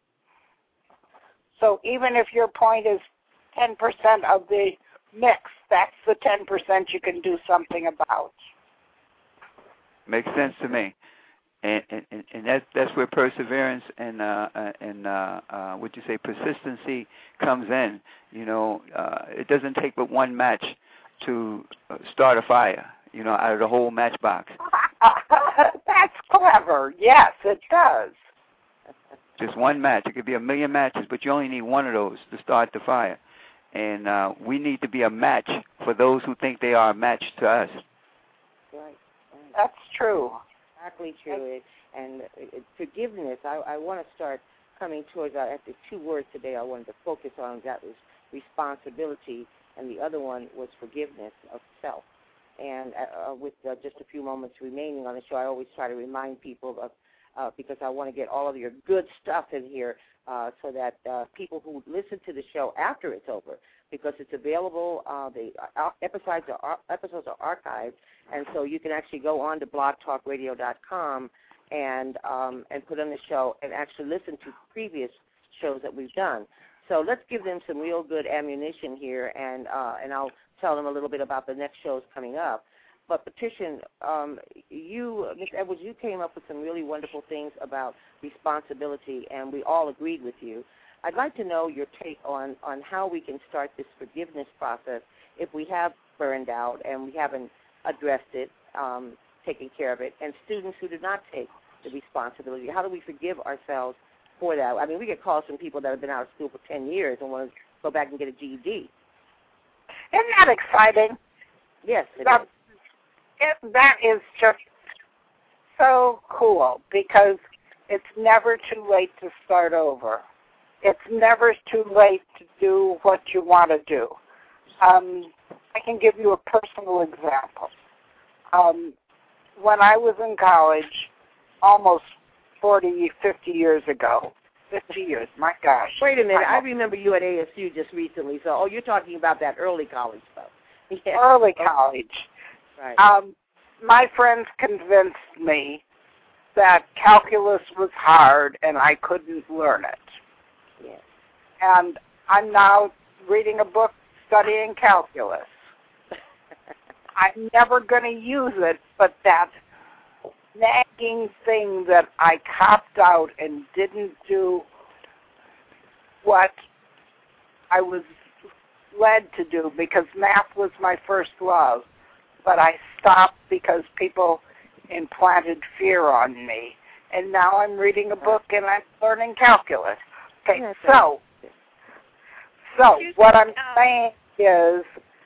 So even if your point is 10% of the mix, that's the 10% you can do something about. Makes sense to me, and that's where perseverance and what you say, persistency comes in. You know, it doesn't take but one match to start a fire. You know, out of the whole matchbox. That's clever. Yes, it does. Just one match. It could be a million matches, but you only need one of those to start the fire. And we need to be a match for those who think they are a match to us. Right. That's true. Exactly true. And forgiveness, I want to start coming towards, at the two words today I wanted to focus on, that was responsibility and the other one was forgiveness of self. And with just a few moments remaining on the show, I always try to remind people of, because I want to get all of your good stuff in here so that people who listen to the show after it's over, because it's available, the episodes are archived, and so you can actually go on to blogtalkradio.com and put on the show and actually listen to previous shows that we've done. So let's give them some real good ammunition here, and I'll tell them a little bit about the next shows coming up. But Patricia, Ms. Edwards, you came up with some really wonderful things about responsibility, and we all agreed with you. I'd like to know your take on how we can start this forgiveness process if we have burned out and we haven't addressed it, taken care of it, and students who do not take the responsibility. How do we forgive ourselves for that? I mean, we get calls from people that have been out of school for 10 years and want to go back and get a GED. Isn't that exciting? Yes, that is just so cool, because it's never too late to start over. It's never too late to do what you want to do. I can give you a personal example. When I was in college, almost 40, 50 years ago, 50 years, my gosh. Wait a minute, I remember you at ASU just recently, so, you're talking about that early college stuff. Yeah. Early college. Right. My friends convinced me that calculus was hard and I couldn't learn it. Yes. And I'm now reading a book studying calculus. I'm never going to use it, but that nagging thing that I copped out and didn't do what I was led to do, because math was my first love, but I stopped because people implanted fear on me. And now I'm reading a book and I'm learning calculus. Okay, so what I'm saying is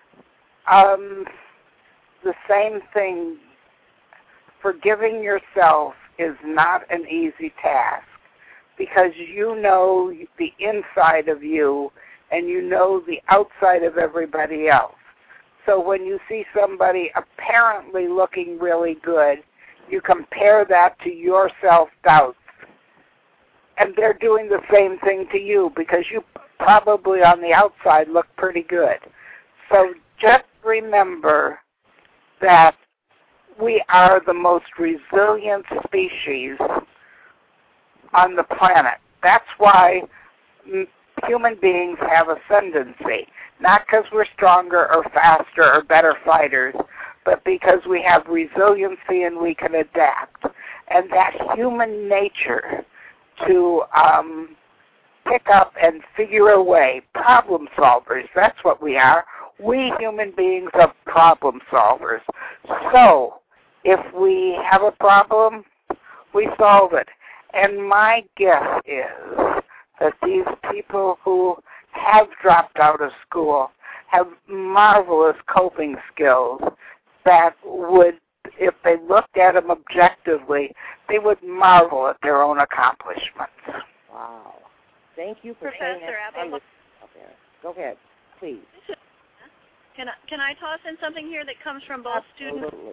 the same thing. Forgiving yourself is not an easy task, because you know the inside of you and you know the outside of everybody else. So when you see somebody apparently looking really good, you compare that to your self-doubts. And they're doing the same thing to you, because you probably on the outside look pretty good. So just remember that we are the most resilient species on the planet. That's why human beings have ascendancy, not because we're stronger or faster or better fighters, but because we have resiliency and we can adapt. And that human nature to pick up and figure a way, problem solvers, that's what we are. We human beings are problem solvers. So if we have a problem, we solve it. And my guess is that these people who have dropped out of school have marvelous coping skills that would, if they looked at them objectively, they would marvel at their own accomplishments. Wow. Thank you for saying that. Go ahead, please. Can I toss in something here that comes from both students? Absolutely.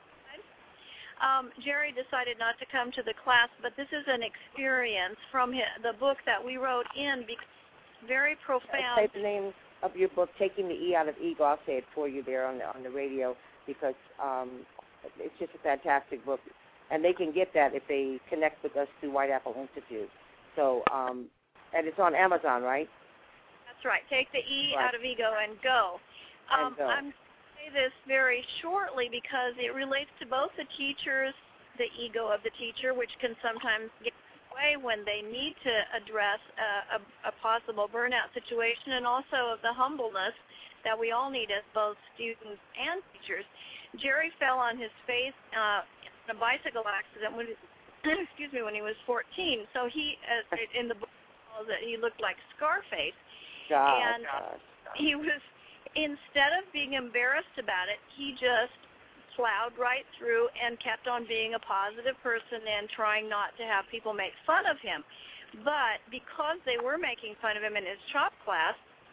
Jerry decided not to come to the class, but this is an experience from the book that we wrote in, because it's very profound. Say the name of your book, Taking the E Out of Ego. I'll say it for you there on the radio, because it's just a fantastic book. And they can get that if they connect with us through White Apple Institute. So, and it's on Amazon, right? That's right. Take the E out of ego and go. I'm going to say this very shortly because it relates to both the teachers, the ego of the teacher, which can sometimes get away when they need to address a possible burnout situation, and also of the humbleness that we all need as both students and teachers. Jerry fell on his face in a bicycle accident when, when he was 14. So he, in the book, that he looked like Scarface. And he was, instead of being embarrassed about it, he just plowed right through and kept on being a positive person and trying not to have people make fun of him. But because they were making fun of him in his chop class,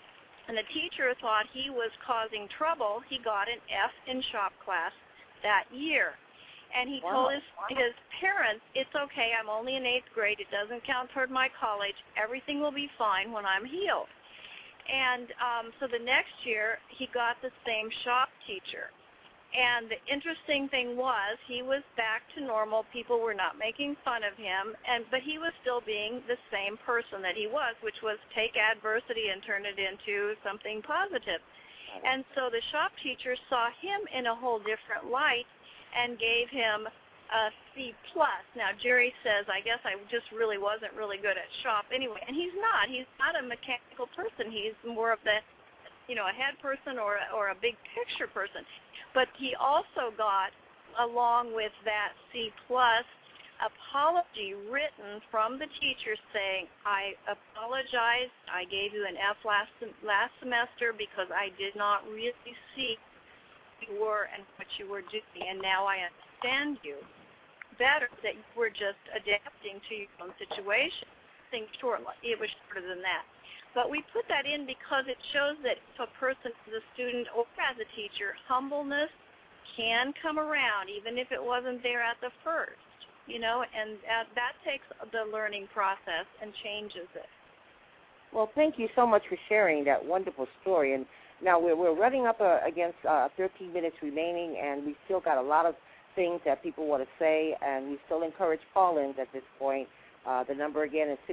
and the teacher thought he was causing trouble, he got an F in shop class that year. And he told his parents, it's okay, I'm only in 8th grade, it doesn't count toward my college, everything will be fine when I'm healed. And so the next year, he got the same shop teacher. And the interesting thing was, he was back to normal. People were not making fun of him, but he was still being the same person that he was, which was take adversity and turn it into something positive. And so the shop teacher saw him in a whole different light and gave him a C+. Now, Jerry says, I guess I just really wasn't really good at shop anyway. And he's not. He's not a mechanical person. He's more of the, a head person or a big picture person. But he also got, along with that C+, apology written from the teacher saying, I apologize, I gave you an F last semester because I did not really see who you were and what you were doing, and now I understand you better, that you were just adapting to your own situation. It was shorter than that. But we put that in because it shows that if a person is a student or as a teacher, humbleness can come around, even if it wasn't there at the first, and that takes the learning process and changes it. Well, thank you so much for sharing that wonderful story. And now we're running up against 13 minutes remaining, and we still got a lot of things that people want to say, and we still encourage call-ins at this point. The number again is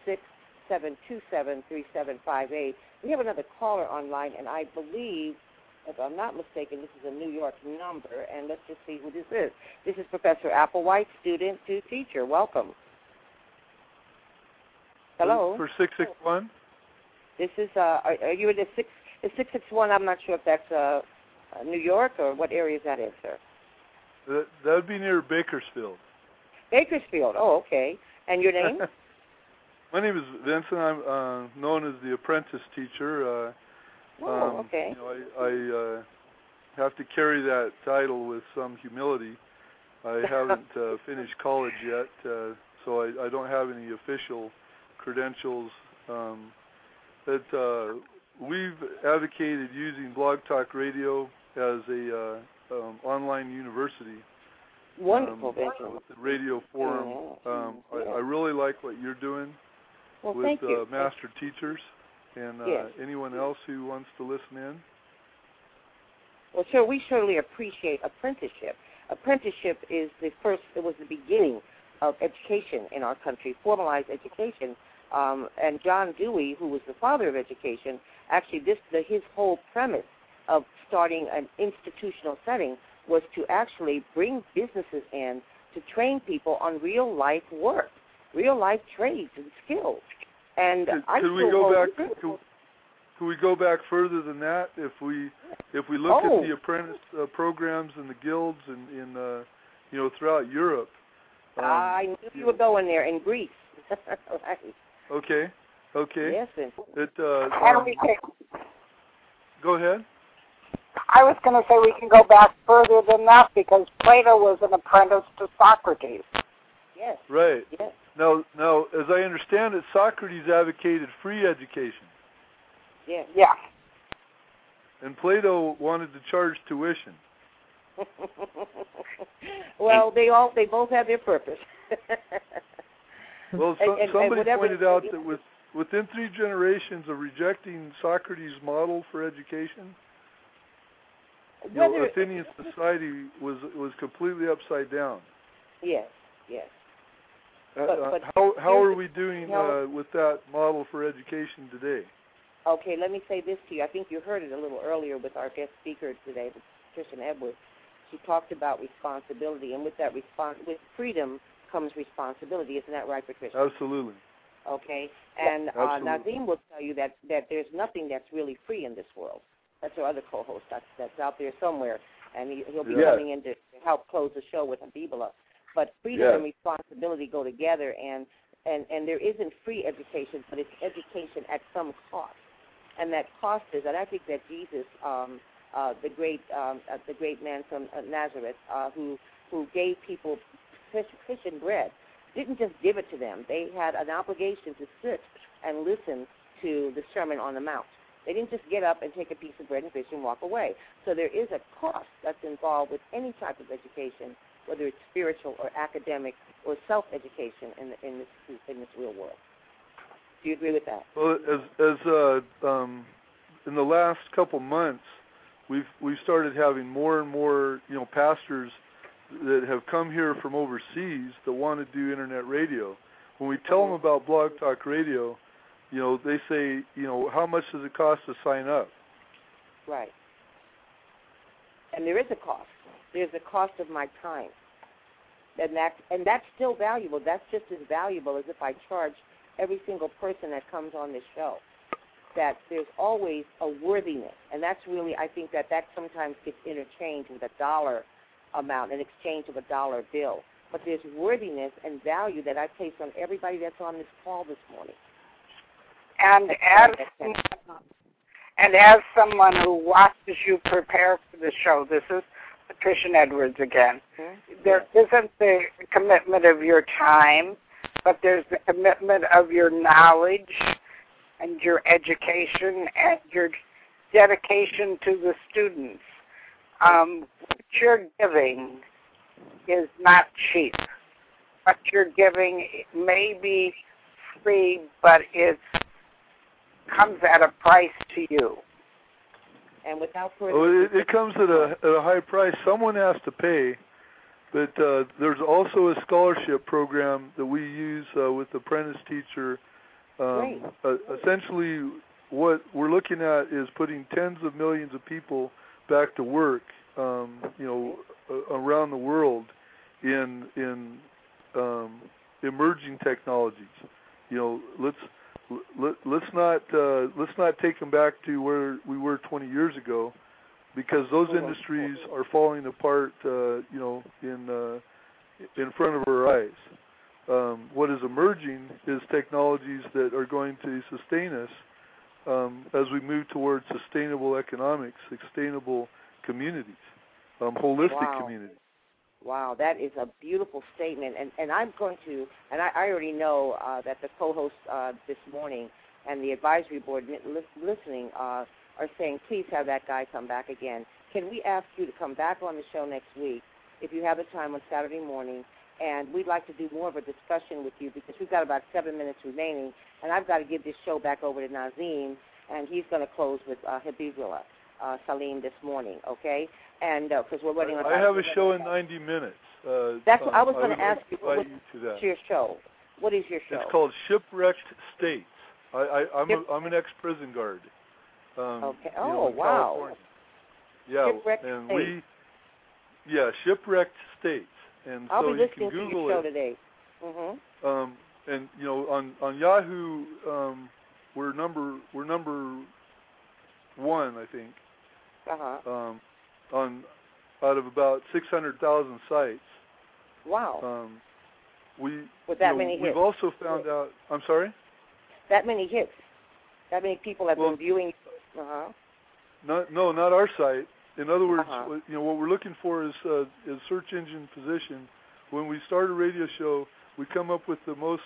646-727-3758. We have another caller online, and I believe, if I'm not mistaken, this is a New York number, and let's just see who this is. This is Professor Applewhite, student to teacher. Welcome. Hello. For 661? This is, are you in the 661? I'm not sure if that's New York or what area is that in, sir? That would be near Bakersfield. Bakersfield. Oh, okay. And your name? My name is Vincent. I'm known as the apprentice teacher. Okay. I have to carry that title with some humility. I haven't finished college yet, so I don't have any official credentials. But we've advocated using Blog Talk Radio as a online university. Wonderful, Vincent. With the radio forum. I really like what you're doing with master teachers and anyone else who wants to listen in. Well, sure, we certainly appreciate apprenticeship. Apprenticeship was the beginning of education in our country, formalized education. And John Dewey, who was the father of education, actually his whole premise of starting an institutional setting was to actually bring businesses in to train people on real-life work, real-life trades and skills. And Could we go back further than that? If we look at the apprentice programs and the guilds and throughout Europe. I knew you were going there in Greece. Right. Okay. Yes. Go ahead. I was going to say we can go back further than that because Plato was an apprentice to Socrates. Yes. Right. Yes. Now, as I understand it, Socrates advocated free education. Yes. Yeah. And Plato wanted to charge tuition. Well, they both have their purpose. Well, somebody pointed out that within 3 generations of rejecting Socrates' model for education, Athenian society was completely upside down. Yes. How are we doing with that model for education today? Okay, let me say this to you. I think you heard it a little earlier with our guest speaker today, Patricia Edwards. She talked about responsibility, and with that with freedom comes responsibility. Isn't that right, Patricia? Absolutely. Okay, and Nazim will tell you that there's nothing that's really free in this world. That's our other co-host that's out there somewhere, and he'll be coming in to help close the show with Abibullah. But freedom and responsibility go together, and there isn't free education, but it's education at some cost. And that cost is, and I think that Jesus, the great man from Nazareth, who gave people fish and bread, didn't just give it to them. They had an obligation to sit and listen to the Sermon on the Mount. They didn't just get up and take a piece of bread and fish and walk away. So there is a cost that's involved with any type of education, whether it's spiritual or academic or self-education in this real world. Do you agree with that? Well, in the last couple months, we've started having more and more pastors that have come here from overseas that want to do internet radio. When we tell them about Blog Talk Radio, they say, how much does it cost to sign up? Right. And there is a cost. There's a cost of my time. And that's still valuable. That's just as valuable as if I charge every single person that comes on this show. That there's always a worthiness. And that's really, I think that sometimes gets interchanged with a dollar amount, in exchange of a dollar bill. But there's worthiness and value that I place on everybody that's on this call this morning. And as someone who watches you prepare for the show, this is Patricia Edwards again. There isn't the commitment of your time, but there's the commitment of your knowledge and your education and your dedication to the students. What you're giving is not cheap. What you're giving may be free, but it comes at a price to you. And without further it comes at a high price. Someone has to pay, but there's also a scholarship program that we use with Apprentice Teacher. Essentially, what we're looking at is putting tens of millions of people back to work, around the world in emerging technologies. Let's not take them back to where we were 20 years ago, because those industries are falling apart. In front of our eyes. What is emerging is technologies that are going to sustain us as we move towards sustainable economics, sustainable communities, holistic communities. Wow, that is a beautiful statement, and I'm going to, and I already know that the co-hosts this morning and the advisory board listening are saying, please have that guy come back again. Can we ask you to come back on the show next week, if you have the time on Saturday morning, and we'd like to do more of a discussion with you, because we've got about 7 minutes remaining, and I've got to give this show back over to Nazim, and he's going to close with Habibullah Salim this morning, okay? And because we're running on. I have a show in 90 minutes. That's what I was going to ask you. What's your show? What is your show? It's called Shipwrecked States. I'm an ex-prison guard. Okay. Oh, wow. California. Yeah, Shipwrecked and States. Shipwrecked States. And I'll so be you can listening Google to your show it. today. And on Yahoo, we're number one, I think. On out of about 600,000 sites. Wow. With that many hits. We've also found out. I'm sorry. That many hits. That many people have been viewing. No, not our site. In other words, what we're looking for is search engine position. When we start a radio show, we come up with the most,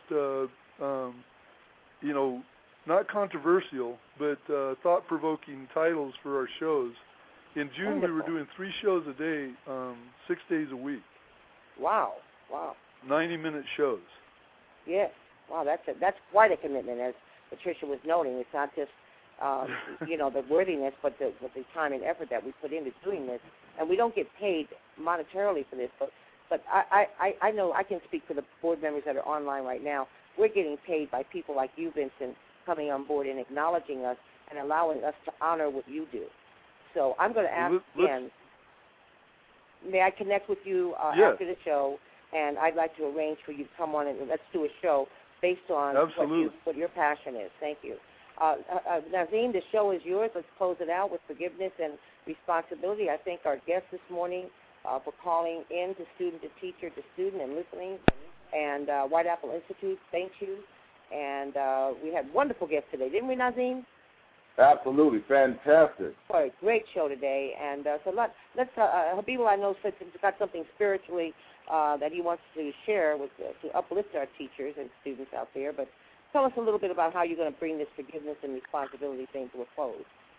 not controversial, but thought-provoking titles for our shows. In June, we were doing 3 shows a day, 6 days a week. Wow. 90-minute shows. Yes. Wow, that's quite a commitment, as Patricia was noting. It's not just the worthiness, but the time and effort that we put into doing this. And we don't get paid monetarily for this, but I know I can speak for the board members that are online right now. We're getting paid by people like you, Vincent, coming on board and acknowledging us and allowing us to honor what you do. So I'm going to ask again, may I connect with you after the show? And I'd like to arrange for you to come on and let's do a show based on what your passion is. Thank you. Nazim, the show is yours. Let's close it out with forgiveness and responsibility. I thank our guests this morning for calling in to student to teacher to student and listening. And White Apple Institute, thank you. And we had wonderful guests today, didn't we, Nazim? Absolutely, fantastic. Boy, great show today. And so let's Habibullah, I know, said he's got something spiritually that he wants to share to uplift our teachers and students out there. But tell us a little bit about how you're going to bring this forgiveness and responsibility thing to a close.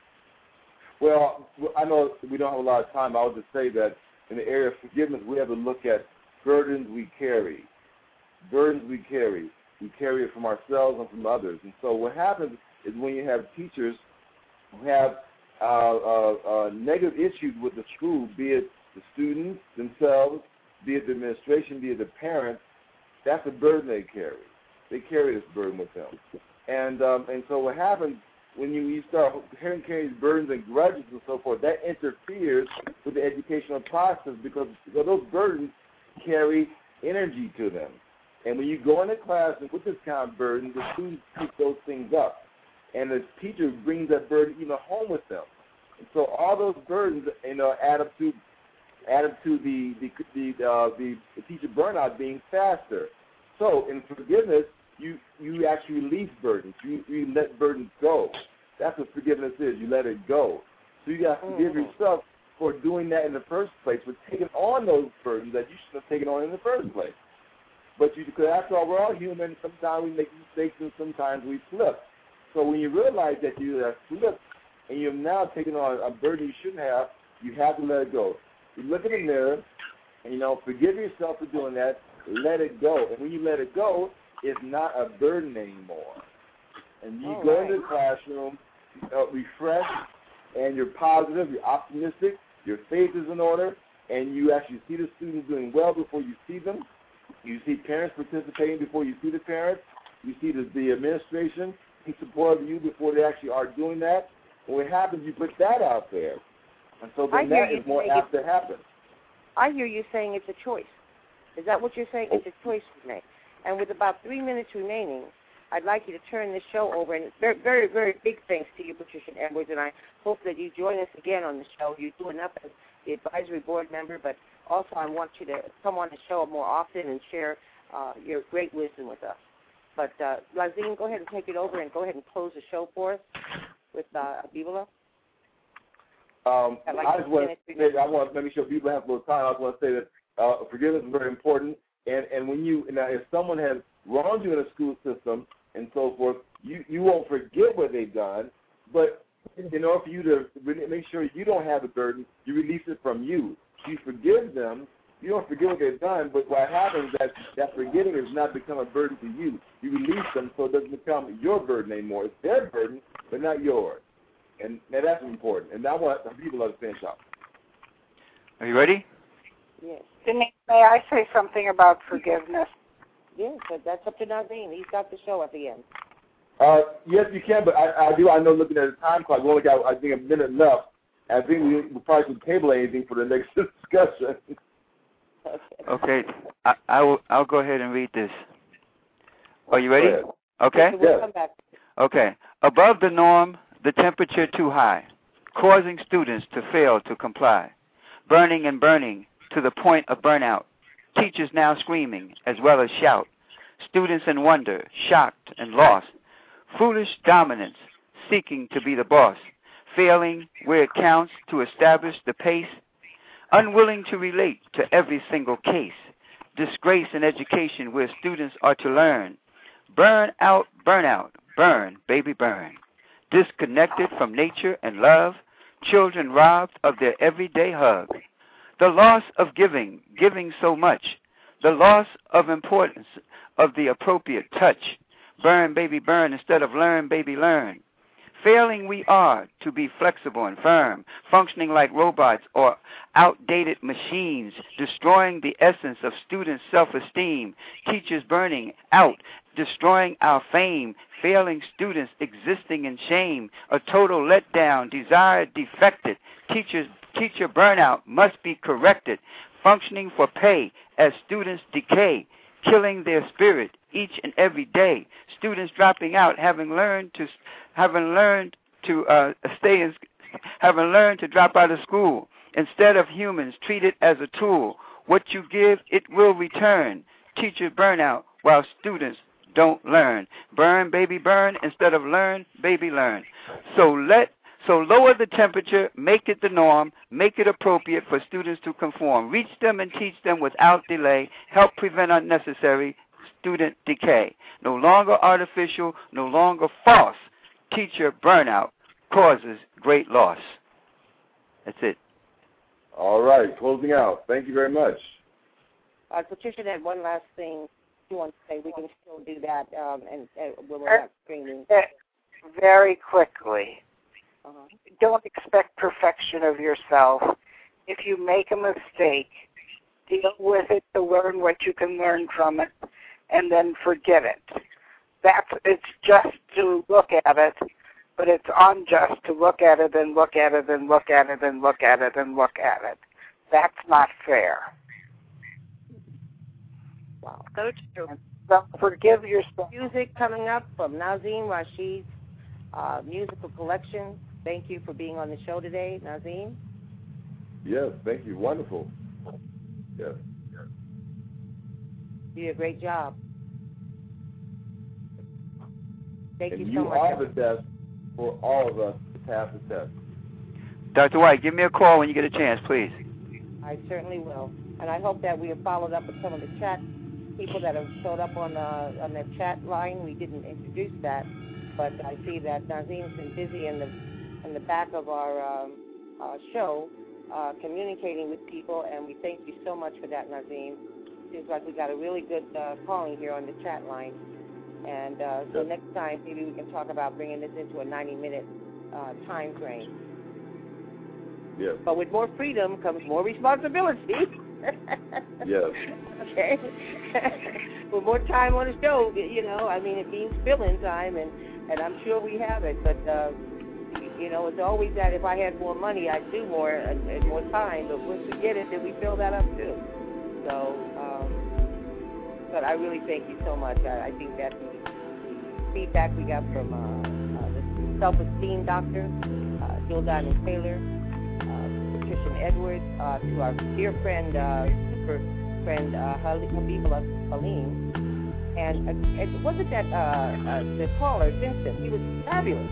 Well, I know we don't have a lot of time. I would just say that in the area of forgiveness, we have to look at burdens we carry. Burdens we carry. We carry it from ourselves and from others. And so what happens is when you have teachers who have negative issues with the school, be it the students themselves, be it the administration, be it the parents, that's a burden they carry. They carry this burden with them. And so what happens when you start carrying these burdens and grudges and so forth, that interferes with the educational process because those burdens carry energy to them. And when you go into class and with this kind of burden, the students pick those things up. And the teacher brings that burden even home with them. And so all those burdens, add up to the teacher burnout being faster. So in forgiveness, you actually release burdens. You let burdens go. That's what forgiveness is. You let it go. So you got to forgive yourself for doing that in the first place, for taking on those burdens that you shouldn't have taken on in the first place. But because after all, we're all human. Sometimes we make mistakes and sometimes we slip. So when you realize that you have slipped and you've now taken on a burden you shouldn't have, you have to let it go. You look in the mirror and, forgive yourself for doing that. Let it go. And when you let it go, it's not a burden anymore. And you go into the classroom, refreshed, and you're positive, you're optimistic, your faith is in order, and you actually see the students doing well before you see them. You see parents participating before you see the parents. You see the administration in support of you before they actually are doing that. And what happens, you put that out there. And so then that is more apt to happen. I hear you saying it's a choice. Is that what you're saying? It's a choice to make. And with about 3 minutes remaining, I'd like you to turn this show over. And very, very, very big thanks to you, Patricia Edwards, and I hope that you join us again on the show. You do enough as the advisory board member, but also I want you to come on the show more often and share your great wisdom with us. But, Lazine, go ahead and take it over and go ahead and close the show for us with Abibullah. I want to make sure people have a little time. I just want to say that forgiveness is very important. And when if someone has wronged you in a school system and so forth, you won't forget what they've done. But in order for you to make sure you don't have a burden, you release it from you. You forgive them. You don't forget what they've done, but what happens is that forgetting has not become a burden to you. You release them so it doesn't become your burden anymore. It's their burden, but not yours. And that's important. And I want people to finish up. Are you ready? Yes. Denise, may I say something about forgiveness? Yes, but that's up to Nazim. He's got the show at the end. Yes, you can, but I know looking at the time clock, we only got, I think, a minute left. I think we probably should table anything for the next discussion. Okay, I'll go ahead and read this. Are you ready? Okay. We'll come back. Okay. Above the norm, the temperature too high, causing students to fail to comply. Burning and burning to the point of burnout. Teachers now screaming as well as shout. Students in wonder, shocked and lost. Foolish dominance, seeking to be the boss. Failing where it counts to establish the pace. Unwilling to relate to every single case. Disgrace in education where students are to learn. Burn out, burnout, burn, baby, burn. Disconnected from nature and love. Children robbed of their everyday hug. The loss of giving so much. The loss of importance of the appropriate touch. Burn, baby, burn instead of learn, baby, learn. Failing we are to be flexible and firm, functioning like robots or outdated machines, destroying the essence of students' self-esteem, teachers burning out, destroying our fame, failing students existing in shame, a total letdown, desire defected, teacher burnout must be corrected, functioning for pay as students decay, killing their spirit each and every day, students dropping out, having learned to drop out of school. Instead of humans treated as a tool, what you give, it will return. Teacher burnout while students don't learn. Burn, baby, burn instead of learn, baby, learn. So lower the temperature, make it the norm, make it appropriate for students to conform. Reach them and teach them without delay. Help prevent unnecessary student decay. No longer artificial, no longer false. Teacher burnout causes great loss. That's it. All right, closing out. Thank you very much. Patricia had one last thing she wants to say. We can still do that, and we'll have screening. Very quickly. Don't expect perfection of yourself. If you make a mistake, deal with it to learn what you can learn from it, and then forget it. It's just to look at it, but it's unjust to look at it and look at it and look at it and look at it and look at it. That's not fair. Wow. So true. So forgive yourself. Music coming up from Nazeem Rashid's musical collection. Thank you for being on the show today, Nazeem. Yes, thank you. Wonderful. Yes. You did a great job. Thank you so much. You are the best for all of us to pass the test. Dr. White, give me a call when you get a chance, please. I certainly will. And I hope that we have followed up with some of the chat people that have showed up on the chat line. We didn't introduce that, but I see that Nazeem's been busy in the back of our show communicating with people, and we thank you so much for that, Nazeem. Seems like we got a really good calling here on the chat line. And so next time, maybe we can talk about bringing this into a 90-minute time frame. Yes. But with more freedom comes more responsibility. Yes. Okay. With more time on the show, it means filling time, and I'm sure we have it. But, it's always that if I had more money, I'd do more and more time. But once we get it, then we fill that up, too. So, but I really thank you so much. I think that the feedback we got from the self-esteem doctor, Jill Diamond Taylor, Patricia Edwards, to our dear friend, super friend, Habibullah Salim. And wasn't that the caller, Vincent? He was fabulous.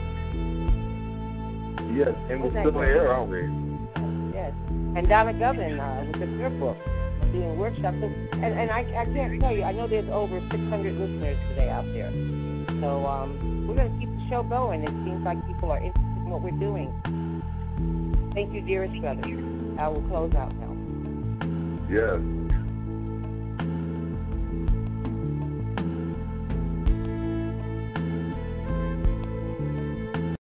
Yes, and we're still here, aren't we? Yes. And Donna Govin with the Third Book, doing workshops. And I can't tell you, I know there's over 600 listeners today out there. So we're going to keep the show going. It seems like people are interested in what we're doing. Thank you, dearest brother. I will close out now. Yes.